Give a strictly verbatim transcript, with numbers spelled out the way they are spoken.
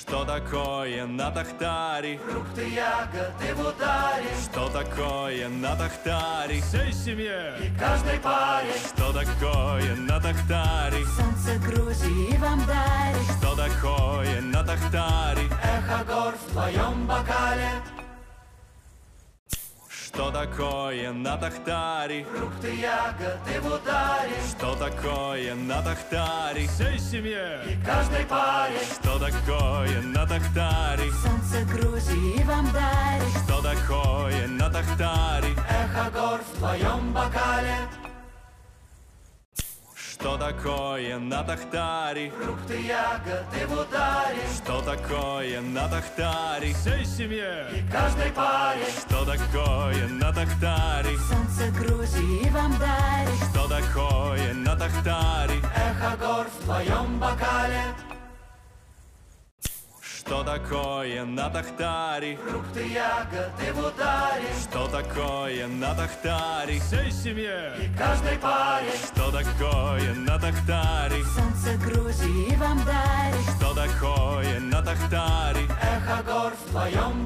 Что такое на тахтаре? Фрукты, ягоды в ударе. Что такое на тахтаре? Всей семье И каждой паре. Что такое на тахтаре? Солнце Грузии вам дарит. Что такое на тахтаре? Эхо гор в твоем бокале. Что такое на тахтаре? Фрукты, ягоды в ударе. Что такое на тахтаре? всей семье И каждой паре. Что такое на тахтаре? Солнце Грузии вам дарит. Что такое на тахтаре? Эхо гор в твоем бокале. Что такое на тахтаре? Фрукты, ягоды в ударе. Что такое на тахтаре? всей семье И каждой паре. Что такое на тахтаре? Солнце Грузии вам дарит. Что такое на тахтаре? Эхо гор в твоем бокале. Что такое на тахтаре? Фрукты, ягоды в ударе. Что такое на тахтаре? всей семье И каждой паре. Что такое на тахтаре? Солнце Грузии вам дарит. Что такое на тахтаре? Эхо гор в твоем